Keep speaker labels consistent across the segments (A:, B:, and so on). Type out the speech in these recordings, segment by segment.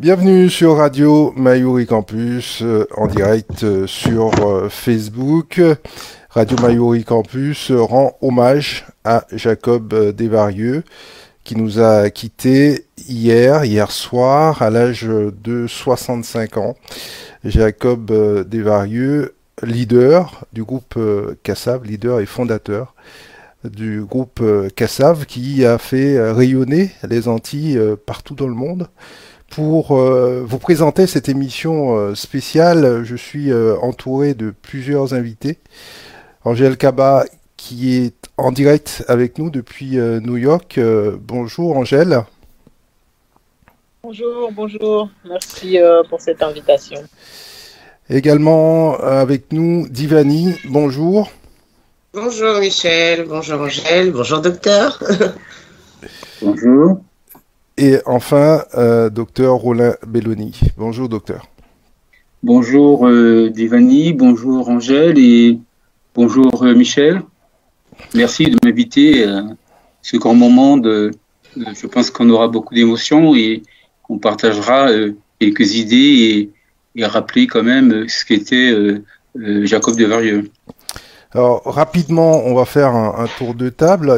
A: Bienvenue sur Radio Mayuri Campus, en direct sur Facebook. Radio Mayuri Campus rend hommage à Jacob Desvarieux, qui nous a quittés hier soir, à l'âge de 65 ans. Jacob Desvarieux, leader du groupe Kassav, leader et fondateur du groupe Kassav, qui a fait rayonner les Antilles partout dans le monde. Pour vous présenter cette émission spéciale, je suis entouré de plusieurs invités. Angèle Kaba, qui est en direct avec nous depuis New York. Bonjour Angèle.
B: Bonjour. Merci pour cette invitation.
A: Également avec nous Divani. Bonjour.
C: Bonjour Michel, bonjour Angèle, bonjour docteur.
D: Bonjour.
A: Et enfin, docteur Roland Belloni. Bonjour, docteur.
D: Bonjour Divani, bonjour Angèle et bonjour Michel. Merci de m'inviter à ce grand moment. Je pense qu'on aura beaucoup d'émotions et qu'on partagera quelques idées et rappeler quand même ce qu'était Jacob Desvarieux.
A: Alors, rapidement, on va faire un tour de table.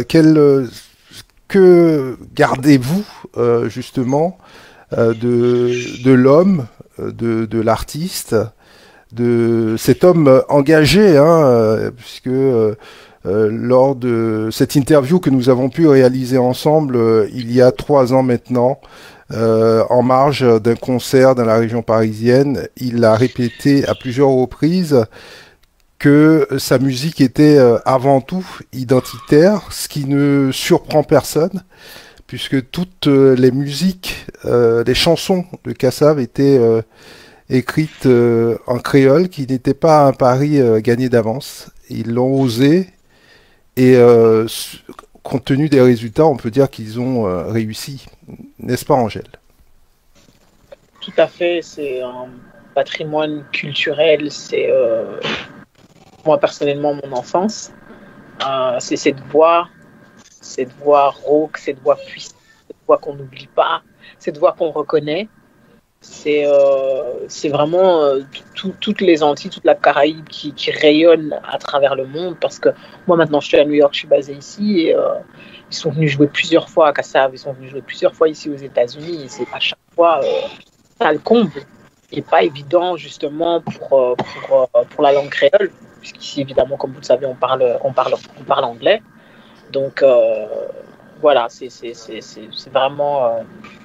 A: Que gardez-vous justement de l'homme, de l'artiste, de cet homme engagé, puisque lors de cette interview que nous avons pu réaliser ensemble il y a 3 ans maintenant, en marge d'un concert dans la région parisienne, il a répété à plusieurs reprises que sa musique était avant tout identitaire, ce qui ne surprend personne, puisque toutes les musiques, les chansons de Kassav étaient écrites en créole, qui n'était pas un pari gagné d'avance. Ils l'ont osé, et compte tenu des résultats, on peut dire qu'ils ont réussi. N'est-ce pas, Angèle?
B: Tout à fait, c'est un patrimoine culturel, c'est... moi personnellement mon enfance, c'est cette voix rauque, cette voix puissante, cette voix qu'on n'oublie pas, cette voix qu'on reconnaît. C'est vraiment toutes les Antilles, toute la Caraïbe qui rayonne à travers le monde, parce que moi maintenant je suis à New York, je suis basée ici et ils sont venus jouer plusieurs fois à Kassav, ils sont venus jouer plusieurs fois ici aux États-Unis et c'est à chaque fois ça le comble. Et pas évident justement pour la langue créole, puisqu'ici évidemment comme vous le savez on parle anglais, donc voilà, c'est vraiment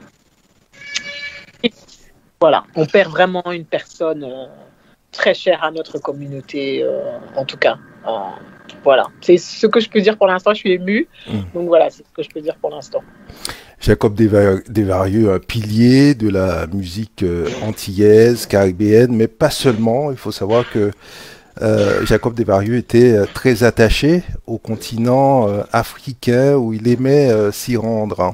B: voilà, on perd vraiment une personne très chère à notre communauté, en tout cas. Voilà, c'est ce que je peux dire pour l'instant. Je suis émue, donc voilà, c'est ce que je peux dire pour l'instant.
A: Jacob Desvarieux, un pilier de la musique antillaise, caribéenne, mais pas seulement. Il faut savoir que Jacob Desvarieux était très attaché au continent africain, où il aimait s'y rendre.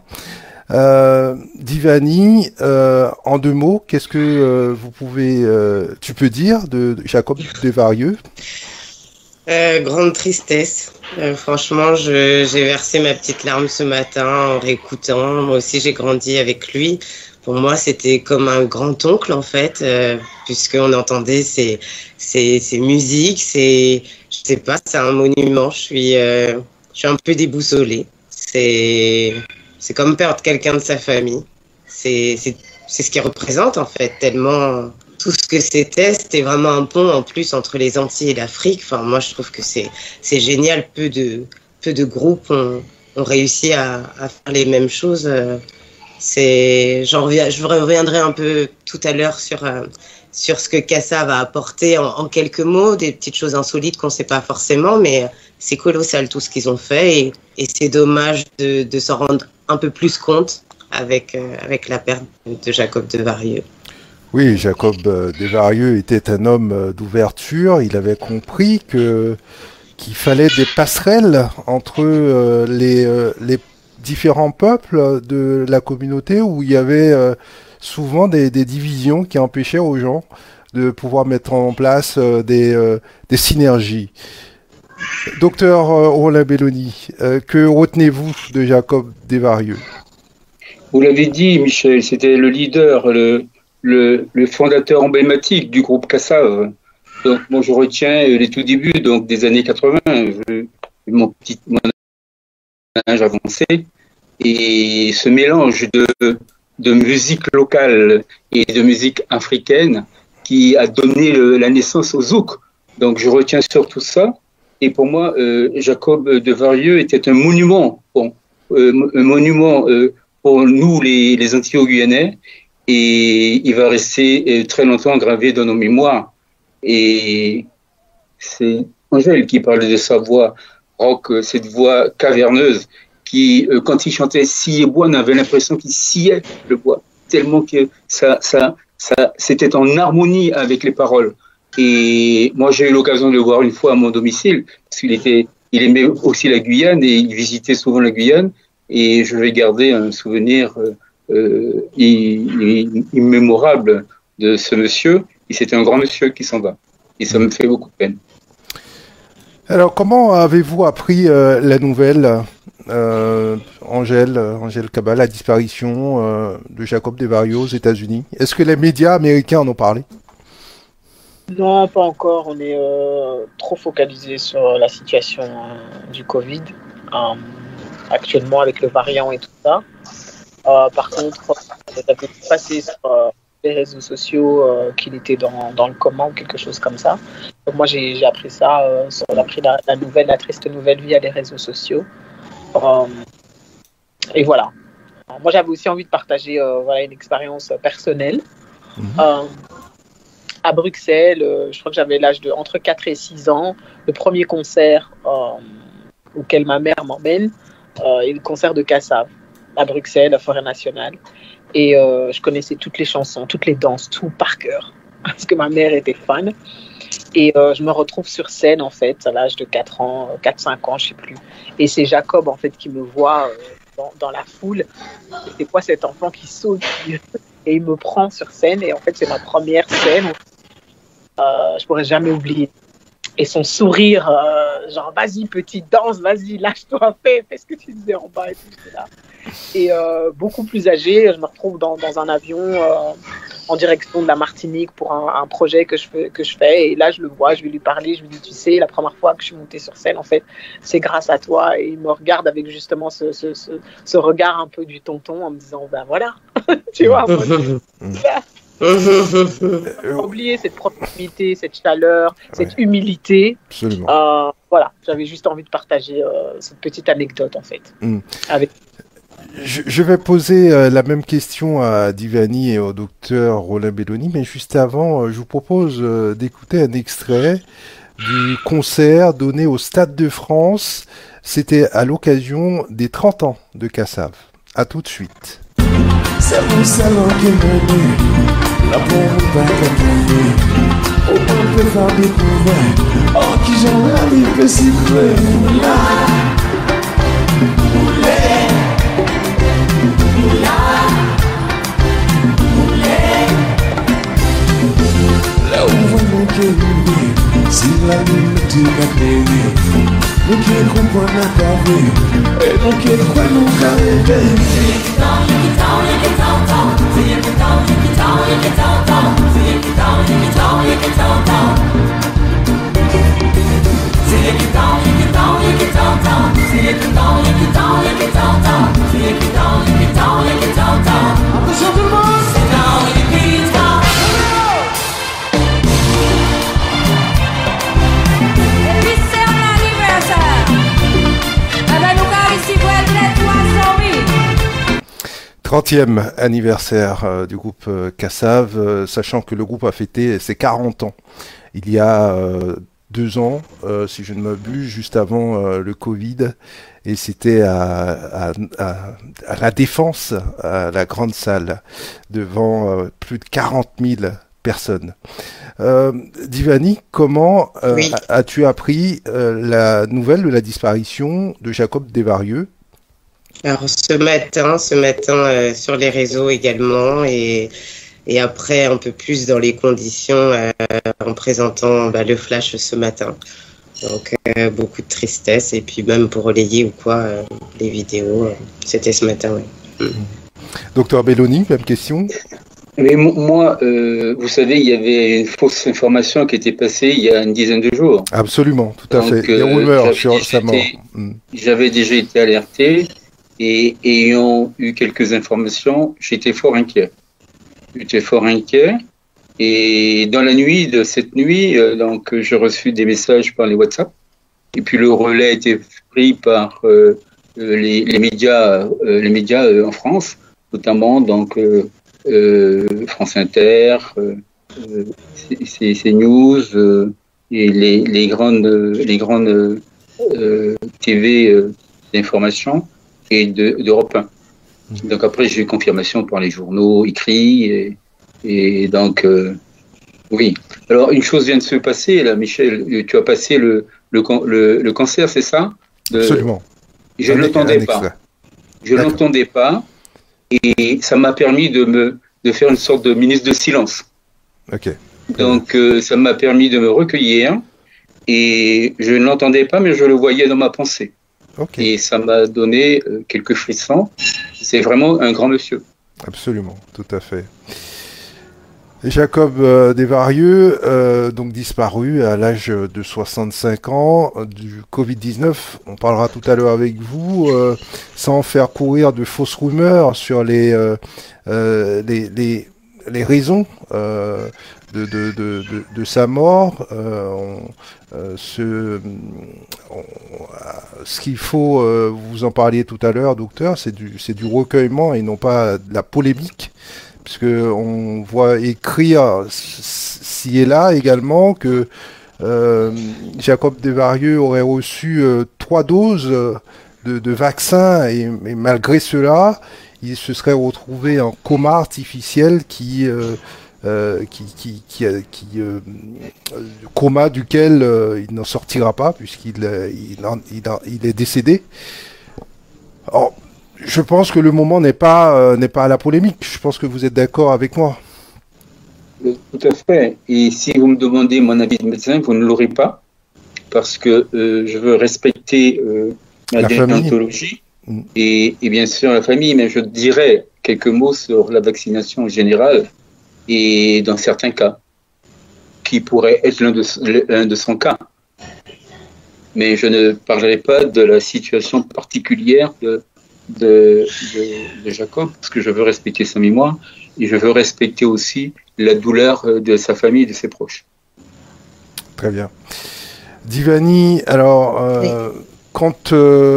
A: Divani, en 2 mots, qu'est-ce que tu peux dire de Jacob Desvarieux?
C: Grande tristesse. Franchement, j'ai versé ma petite larme ce matin en réécoutant. Moi aussi, j'ai grandi avec lui. Pour moi, c'était comme un grand-oncle, en fait, puisqu'on entendait ses musiques. Je sais pas, c'est un monument. Je suis un peu déboussolée. C'est comme perdre quelqu'un de sa famille. C'est ce qu'il représente, en fait, tellement... Tout ce que c'était vraiment un pont en plus entre les Antilles et l'Afrique. Enfin, moi, je trouve que c'est génial. Peu de groupes ont réussi à faire les mêmes choses. Je reviendrai un peu tout à l'heure sur ce que Kassav va apporter en quelques mots, des petites choses insolites qu'on ne sait pas forcément, mais c'est colossal tout ce qu'ils ont fait et c'est dommage de s'en rendre un peu plus compte avec la perte de Jacob Desvarieux.
A: Oui, Jacob Desvarieux était un homme d'ouverture. Il avait compris qu'il fallait des passerelles entre les différents peuples de la communauté, où il y avait souvent des divisions qui empêchaient aux gens de pouvoir mettre en place des synergies. Docteur Roland Belloni, que retenez-vous de Jacob Desvarieux?
D: Vous l'avez dit, Michel, c'était le leader, le fondateur emblématique du groupe Kassav. Donc, moi, je retiens les tout débuts, donc des années 80, mon âge avancé, et ce mélange de musique locale et de musique africaine qui a donné la naissance au zouk. Donc, je retiens surtout ça. Et pour moi, Jacob Desvarieux était un monument, pour nous, les Antillais-Guyanais, et il va rester très longtemps gravé dans nos mémoires. Et c'est Angèle qui parlait de sa voix rock, cette voix caverneuse qui, quand il chantait Scier bois, on avait l'impression qu'il sciait le bois, tellement que ça c'était en harmonie avec les paroles. Et moi, j'ai eu l'occasion de le voir une fois à mon domicile, parce il aimait aussi la Guyane et il visitait souvent la Guyane. Et je vais garder un souvenir immémorable de ce monsieur. Et c'est un grand monsieur qui s'en va. Et ça me fait beaucoup de peine.
A: Alors, comment avez-vous appris la nouvelle, Angèle Cabal, la disparition de Jacob Desvarieux aux États-Unis? Est-ce que les médias américains en ont parlé?
B: Non, pas encore. On est trop focalisé sur la situation du Covid, actuellement avec le variant et tout ça. Par contre, ça a pu passer sur les réseaux sociaux qu'il était dans le coma ou quelque chose comme ça. Donc moi, j'ai appris ça, on a pris la triste nouvelle via les réseaux sociaux. Et voilà. Moi, j'avais aussi envie de partager une expérience personnelle. À Bruxelles, je crois que j'avais l'âge de entre 4 et 6 ans. Le premier concert auquel ma mère m'emmène est le concert de Kassav à Bruxelles, à Forêt Nationale. Et je connaissais toutes les chansons, toutes les danses, tout par cœur, parce que ma mère était fan. Et je me retrouve sur scène, en fait, à l'âge de 4 ans, 4-5 ans, je ne sais plus. Et c'est Jacob, en fait, qui me voit dans la foule. C'est quoi cet enfant qui saute et il me prend sur scène. Et en fait, c'est ma première scène. Je ne pourrais jamais oublier. Et son sourire, genre, vas-y, petite danse, vas-y, lâche-toi, fais ce que tu disais en bas et tout, là. Et beaucoup plus âgé, je me retrouve dans un avion en direction de la Martinique pour un projet que je fais. Et là, je le vois, je vais lui parler, je lui dis, tu sais, la première fois que je suis montée sur scène, en fait, c'est grâce à toi. Et il me regarde avec justement ce regard un peu du tonton en me disant, ben voilà, tu vois, oublier cette proximité, cette chaleur, cette humilité.
A: Absolument.
B: Voilà, j'avais juste envie de partager cette petite anecdote en fait. Avec...
A: Je vais poser la même question à Divani et au docteur Roland Belloni, mais juste avant, je vous propose d'écouter un extrait du concert donné au Stade de France. C'était à l'occasion des 30 ans de Kassav. À tout de suite.
E: C'est mon salon qui me dit, la pauvre pas qu'à tomber. Au point de faire découvrir, oh qui j'en arrive que si près. Là où vous nous guérissez, si la nuit tu m'as payé, nous qui comprenons la pavé, et nous qui croyons qu'à rêver.
F: E vi c'est un anniversaire. Avec nous car ici vous êtes
A: 30e anniversaire du groupe Kassav, sachant que le groupe a fêté ses 40 ans il y a 2 ans, si je ne m'abuse, juste avant le Covid, et c'était à la Défense, à la grande salle, devant plus de 40 000 personnes. Divani, comment
C: Oui.
A: as-tu appris la nouvelle de la disparition de Jacob Desvarieux?
C: Alors ce matin sur les réseaux également et après un peu plus dans les conditions en présentant le flash ce matin. Donc beaucoup de tristesse et puis même pour relayer ou quoi les vidéos, c'était ce matin, oui.
A: Docteur Belloni, même question?
D: Mais moi, vous savez, il y avait une fausse information qui était passée il y a une dizaine de jours.
A: Absolument, tout à fait.
D: Donc,
A: Des rumeurs sur sa mort.
D: J'avais déjà été alerté et ayant eu quelques informations, j'étais fort inquiet. Et dans la nuit de cette nuit, donc j'ai reçu des messages par les WhatsApp. Et puis le relais a été pris par les médias en France, notamment donc France Inter, CNews et les grandes TV d'information et d'Europe 1. Donc après j'ai eu confirmation par les journaux écrits et donc oui. Alors une chose vient de se passer là, Michel. Tu as passé le cancer, c'est ça?
A: Absolument.
D: Je ne l'entendais pas. Je ne l'entendais pas. Et ça m'a permis de faire une sorte de minute de silence.
A: Ok.
D: Donc, ça m'a permis de me recueillir. Et je ne l'entendais pas, mais je le voyais dans ma pensée.
A: Okay.
D: Et ça m'a donné quelques frissons. C'est vraiment un grand monsieur.
A: Absolument, tout à fait. Jacob Desvarieux, donc disparu à l'âge de 65 ans du Covid-19. On parlera tout à l'heure avec vous, sans faire courir de fausses rumeurs sur les raisons de sa mort. Ce qu'il faut, vous en parliez tout à l'heure, docteur, c'est du recueillement et non pas de la polémique. Puisque on voit écrire ci et là également que Jacob Desvarieux aurait reçu 3 doses de vaccin et malgré cela, il se serait retrouvé en coma artificiel coma duquel il n'en sortira pas puisqu'il est décédé. Alors, je pense que le moment n'est pas à la polémique. Je pense que vous êtes d'accord avec moi.
D: Tout à fait. Et si vous me demandez mon avis de médecin, vous ne l'aurez pas, parce que je veux respecter la déontologie et bien sûr la famille, mais je dirais quelques mots sur la vaccination en général et dans certains cas, qui pourrait être l'un de son cas. Mais je ne parlerai pas de la situation particulière de Jacob, parce que je veux respecter sa mémoire et je veux respecter aussi la douleur de sa famille et de ses proches.
A: Très bien. Divani, alors, oui. Quand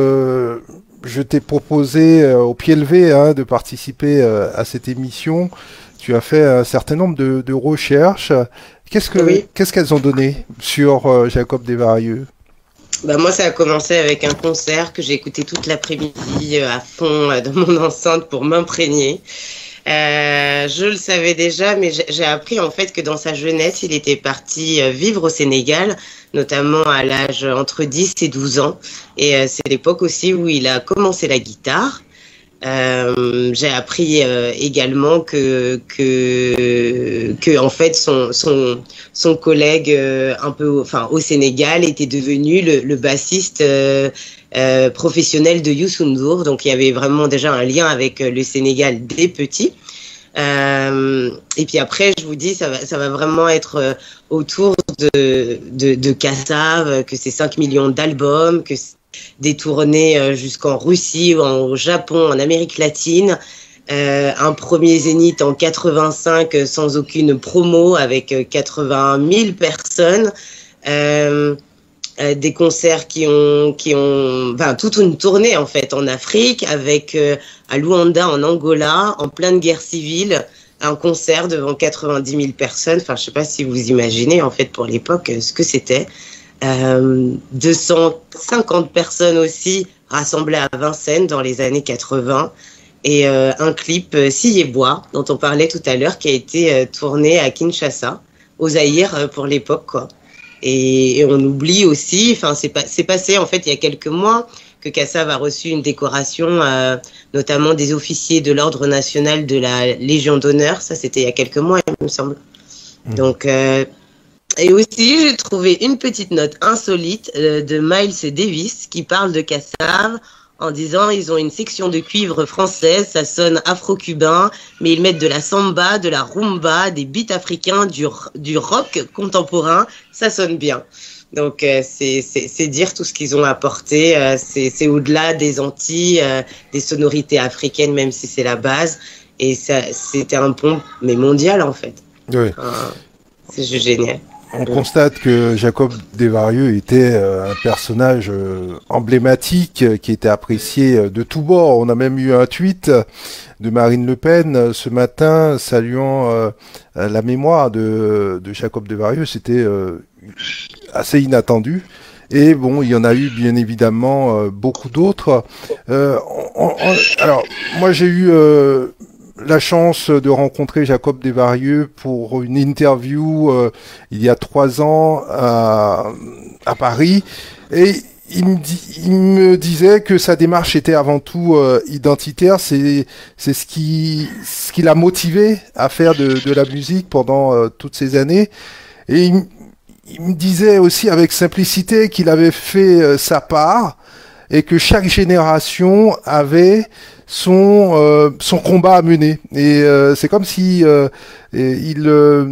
A: je t'ai proposé au pied levé de participer à cette émission, tu as fait un certain nombre de recherches. Qu'est-ce qu'elles ont donné sur Jacob Desvarieux ?
C: Moi, ça a commencé avec un concert que j'ai écouté toute l'après-midi à fond dans mon enceinte pour m'imprégner. Je le savais déjà, mais j'ai appris en fait que dans sa jeunesse, il était parti vivre au Sénégal, notamment à l'âge entre 10 et 12 ans. Et c'est l'époque aussi où il a commencé la guitare. J'ai appris également que en fait son collègue au Sénégal était devenu le bassiste professionnel de Youssou N'Dour, donc il y avait vraiment déjà un lien avec le Sénégal dès petit. Et puis après, je vous dis, ça va vraiment être autour de Kassav, que c'est 5 millions d'albums, que des tournées jusqu'en Russie, au Japon, en Amérique latine, un premier zénith en 85 sans aucune promo avec 80 000 personnes, des concerts qui ont toute une tournée en fait en Afrique avec à Luanda en Angola en pleine guerre civile, un concert devant 90 000 personnes. Enfin, je sais pas si vous imaginez en fait pour l'époque ce que c'était. 250 personnes aussi rassemblées à Vincennes dans les années 80 et un clip Sillé-Bois dont on parlait tout à l'heure qui a été tourné à Kinshasa, au Zaïre pour l'époque quoi. Et on oublie aussi, c'est passé en fait il y a quelques mois que Kassav a reçu une décoration notamment des officiers de l'ordre national de la Légion d'honneur, ça c'était il y a quelques mois il me semble. Donc et aussi, j'ai trouvé une petite note insolite de Miles Davis qui parle de Kassav en disant ils ont une section de cuivre française, ça sonne afro-cubain, mais ils mettent de la samba, de la rumba, des beats africains, du rock contemporain, ça sonne bien. Donc c'est dire tout ce qu'ils ont apporté, c'est au-delà des Antilles, des sonorités africaines, même si c'est la base, et ça c'était un pont mais mondial en fait.
A: Oui.
C: C'est juste génial.
A: On constate que Jacob Desvarieux était un personnage emblématique qui était apprécié de tous bords. On a même eu un tweet de Marine Le Pen ce matin saluant la mémoire de Jacob Desvarieux. C'était assez inattendu. Et bon, il y en a eu bien évidemment beaucoup d'autres. Alors, moi j'ai eu la chance de rencontrer Jacob Desvarieux pour une interview il y a 3 ans à Paris, et il me disait que sa démarche était avant tout identitaire. C'est ce qui l'a motivé à faire de la musique pendant toutes ces années, et il me disait aussi avec simplicité qu'il avait fait sa part et que chaque génération avait son combat à mener. Et c'est comme si il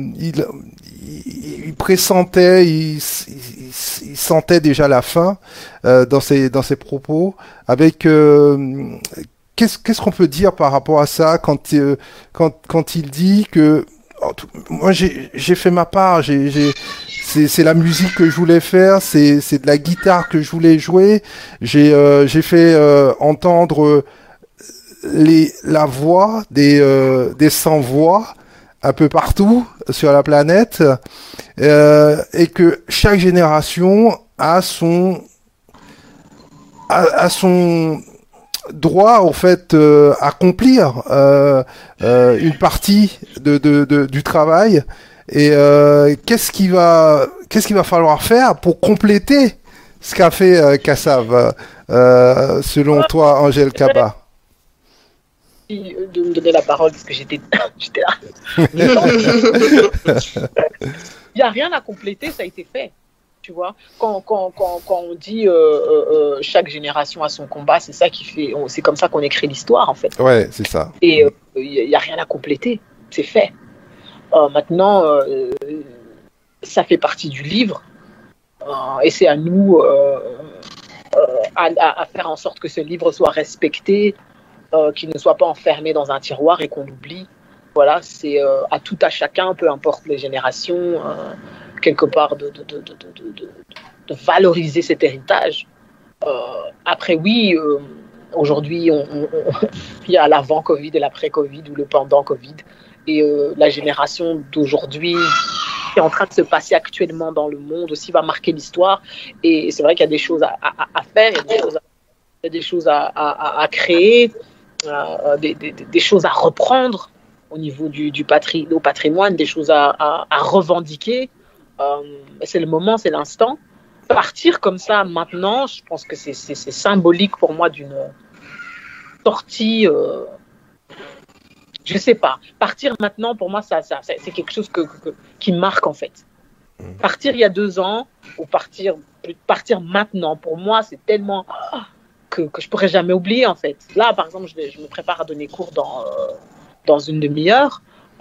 A: pressentait, il sentait déjà la fin dans ses propos. Avec qu'est-ce qu'on peut dire par rapport à ça quand il dit que moi j'ai fait ma part, c'est la musique que je voulais faire, c'est de la guitare que je voulais jouer, j'ai fait entendre la voix des sans-voix un peu partout sur la planète, et que chaque génération a son droit en fait accomplir une partie du travail, et qu'est-ce qu'il va falloir faire pour compléter ce qu'a fait Kassav, selon toi, Angèle Kaba?
B: De me donner la parole parce que j'étais là. Il n'y a rien à compléter, ça a été fait. Tu vois, quand on dit chaque génération a son combat, c'est ça qui fait, c'est comme ça qu'on écrit l'histoire en fait.
A: Ouais, c'est ça.
B: Et il n'y a rien à compléter, c'est fait. Maintenant, ça fait partie du livre, et c'est à nous à faire en sorte que ce livre soit respecté, qu'il ne soit pas enfermé dans un tiroir et qu'on l'oublie. Voilà, c'est à tout à chacun, peu importe les générations, quelque part de valoriser cet héritage. Après, oui, aujourd'hui, il y a l'avant-Covid et l'après-Covid, ou le pendant-Covid, et la génération d'aujourd'hui qui est en train de se passer actuellement dans le monde aussi va marquer l'histoire. Et c'est vrai qu'il y a des choses à faire, il y a des choses à créer, des choses à reprendre au niveau du patrimoine, des choses à revendiquer. C'est le moment, c'est l'instant. Partir comme ça maintenant, je pense que c'est symbolique pour moi d'une sortie. Je sais pas. Partir maintenant, pour moi, c'est quelque chose qui marque en fait. Partir il y a 2 ans ou partir maintenant, pour moi, c'est tellement que je pourrais jamais oublier en fait. Là, par exemple, je me prépare à donner cours dans une demi-heure.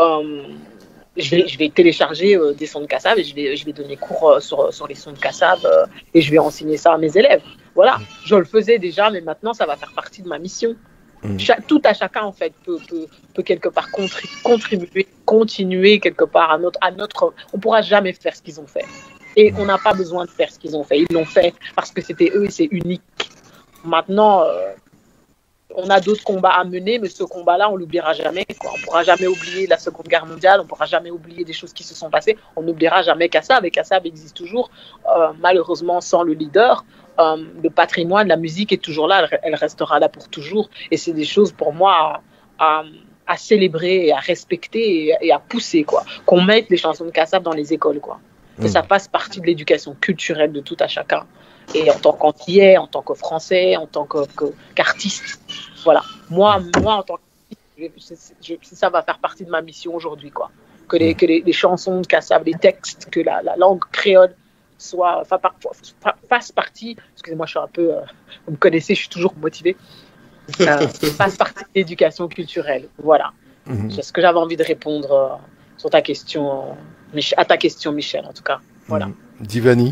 B: Je vais télécharger des sons de Kassav et je vais donner cours sur les sons de Kassav, et je vais enseigner ça à mes élèves. Voilà, je le faisais déjà, mais maintenant ça va faire partie de ma mission. Tout à chacun en fait peut quelque part contribuer, continuer quelque part à notre. On pourra jamais faire ce qu'ils ont fait, et on n'a pas besoin de faire ce qu'ils ont fait. Ils l'ont fait parce que c'était eux et c'est unique. Maintenant, on a d'autres combats à mener, mais ce combat-là, on l'oubliera jamais, quoi. On ne pourra jamais oublier la Seconde Guerre mondiale, on ne pourra jamais oublier des choses qui se sont passées. On n'oubliera jamais Kassav, et Kassav existe toujours. Malheureusement, sans le leader, le patrimoine, la musique est toujours là, elle restera là pour toujours. Et c'est des choses pour moi à célébrer, et à respecter et à pousser, quoi. Qu'on mette les chansons de Kassav dans les écoles, quoi. Que ça fasse partie de l'éducation culturelle de tout à chacun. Et en tant qu'Antillais, en tant que Français, en tant qu'artiste. Voilà. Moi, en tant qu'artiste, ça va faire partie de ma mission aujourd'hui, quoi. Que les chansons de Kassav, les textes, que la langue créole fasse partie, excusez-moi, je suis un peu, vous me connaissez, je suis toujours motivée, fasse partie de l'éducation culturelle. Voilà. C'est ce que j'avais envie de répondre sur ta question, à ta question, Michel, en tout cas. Voilà.
A: Divani.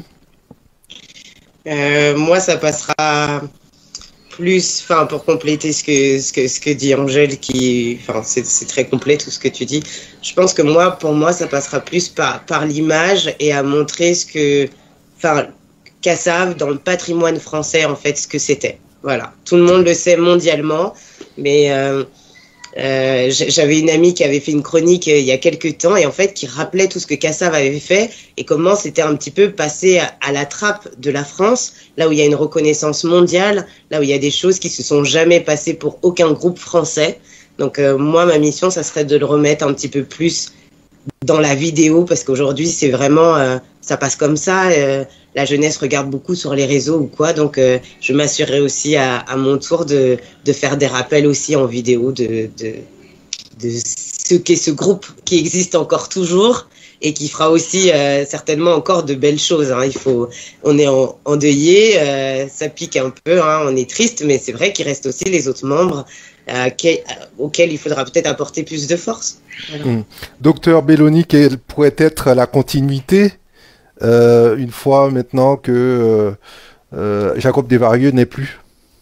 C: Moi, ça passera plus, enfin, pour compléter ce que dit Angèle, c'est très complet tout ce que tu dis. Je pense que pour moi, ça passera plus par l'image et à montrer Kassav dans le patrimoine français, en fait, ce que c'était. Voilà. Tout le monde le sait mondialement, mais j'avais une amie qui avait fait une chronique il y a quelques temps et en fait qui rappelait tout ce que Kassav avait fait et comment c'était un petit peu passé à la trappe de la France, là où il y a une reconnaissance mondiale, là où il y a des choses qui se sont jamais passées pour aucun groupe français. Donc moi, ma mission, ça serait de le remettre un petit peu plus dans la vidéo parce qu'aujourd'hui, c'est vraiment, ça passe comme ça. La jeunesse regarde beaucoup sur les réseaux ou quoi, donc je m'assurerai aussi à mon tour de faire des rappels aussi en vidéo de ce qu'est ce groupe qui existe encore toujours et qui fera aussi certainement encore de belles choses. Hein. On est endeuillé, ça pique un peu, hein, on est triste, mais c'est vrai qu'il reste aussi les autres membres auxquels il faudra peut-être apporter plus de force. Voilà.
A: Docteur Belloni, quelle pourrait être la continuité une fois maintenant que Jacob Desvarieux n'est plus?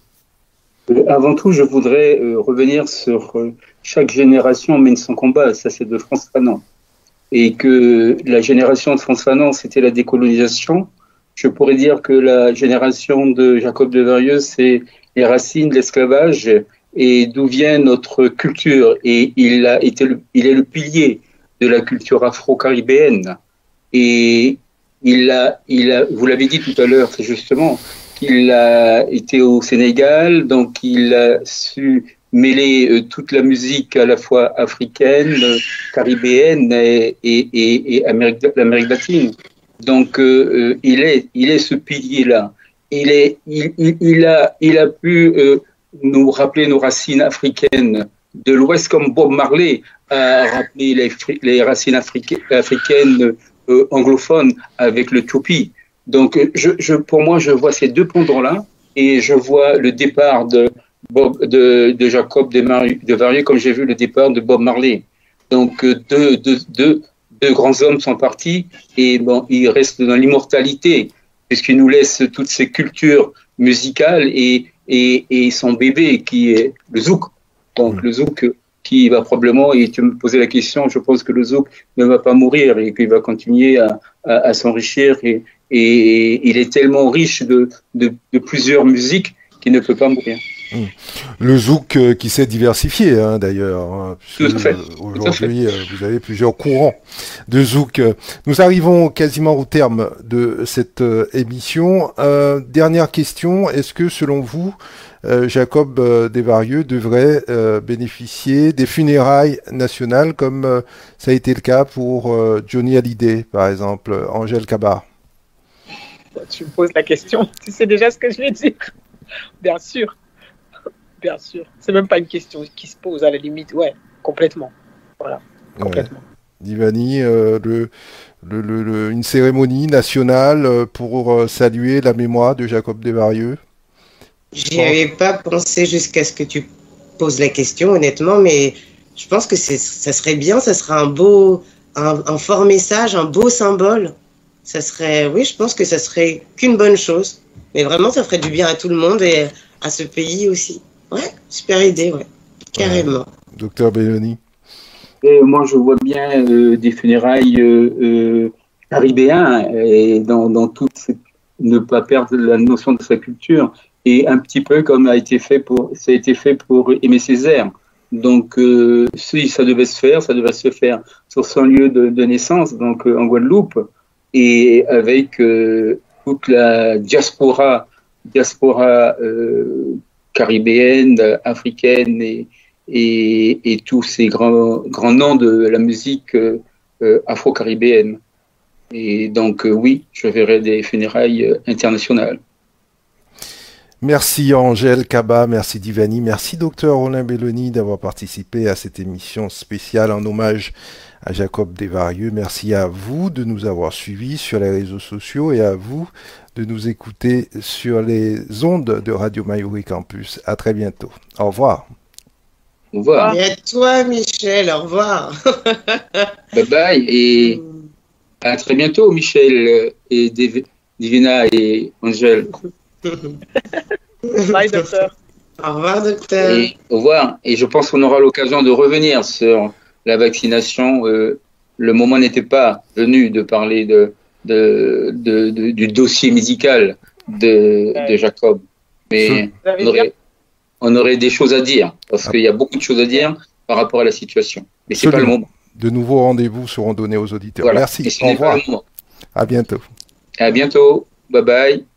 D: Avant tout, je voudrais revenir sur chaque génération mène son combat. Ça, c'est de Frantz Fanon. Et que la génération de Frantz Fanon, c'était la décolonisation. Je pourrais dire que la génération de Jacob Desvarieux, c'est les racines de l'esclavage et d'où vient notre culture. Et il est le pilier de la culture afro-caribéenne. Et vous l'avez dit tout à l'heure, c'est justement qu'il a été au Sénégal, donc il a su mêler toute la musique à la fois africaine, caribéenne et l'Amérique latine. Donc il est ce pilier-là. Il a pu nous rappeler nos racines africaines de l'Ouest, comme Bob Marley a rappelé les racines africaines anglophone avec le Tupi. Donc, pour moi, je vois ces deux pendants-là et je vois le départ de Jacob Desvarieux comme j'ai vu le départ de Bob Marley. Donc, deux grands hommes sont partis et bon, ils restent dans l'immortalité puisqu'ils nous laissent toutes ces cultures musicales et son bébé qui est le zouk. Donc, le zouk qui va probablement, et tu me posais la question, je pense que le zouk ne va pas mourir et qu'il va continuer à s'enrichir et il est tellement riche de plusieurs musiques qu'il ne peut pas mourir.
A: Le zouk qui s'est diversifié d'ailleurs. Hein,
D: tout à fait.
A: Aujourd'hui, vous avez plusieurs courants de zouk. Nous arrivons quasiment au terme de cette émission. Dernière question, est-ce que selon vous, Jacob Desvarieux devrait bénéficier des funérailles nationales comme ça a été le cas pour Johnny Hallyday, par exemple, Angèle Kabar?
B: Tu me poses la question, tu sais déjà ce que je vais dire. Bien sûr. Bien sûr. C'est même pas une question qui se pose à la limite. Ouais, complètement. Voilà, complètement.
A: Ouais. Divani, une cérémonie nationale pour saluer la mémoire de Jacob Desvarieux?
C: J'y avais pas pensé jusqu'à ce que tu poses la question, honnêtement, mais je pense que ça serait bien, ça serait un fort message, un beau symbole. Oui, je pense que ça serait qu'une bonne chose. Mais vraiment, ça ferait du bien à tout le monde et à ce pays aussi. Ouais, super idée, ouais. Carrément.
A: Ouais. Docteur Belloni.
D: Moi, je vois bien des funérailles caribéens et dans toute ne pas perdre la notion de sa culture. Et un petit peu comme ça a été fait pour Aimé Césaire. Donc, si ça devait se faire sur son lieu de naissance, donc en Guadeloupe, et avec toute la diaspora caribéenne, africaine et tous ces grands noms de la musique afro-caribéenne. Et donc, oui, je verrai des funérailles internationales.
A: Merci Angèle Kaba, merci Divani, merci Docteur Roland Belloni d'avoir participé à cette émission spéciale en hommage à Jacob Desvarieux. Merci à vous de nous avoir suivis sur les réseaux sociaux et à vous de nous écouter sur les ondes de Radio Mayuri Campus. À très bientôt. Au revoir.
D: Au revoir.
C: Et à toi, Michel, au revoir.
D: Bye bye et à très bientôt, Michel et Divina et Angèle.
B: Bye, docteur.
C: Au revoir, docteur.
D: Et au revoir. Et je pense qu'on aura l'occasion de revenir sur la vaccination. Le moment n'était pas venu de parler du dossier médical de Jacob. Mais on aurait des choses à dire, parce qu'il y a beaucoup de choses à dire par rapport à la situation. Mais ce n'est pas le moment.
A: De nouveaux rendez-vous seront donnés aux auditeurs.
D: Voilà.
A: Merci.
D: Et ce
A: Au
D: n'est pas
A: revoir.
D: le moment.
A: À bientôt.
D: À bientôt. Bye bye.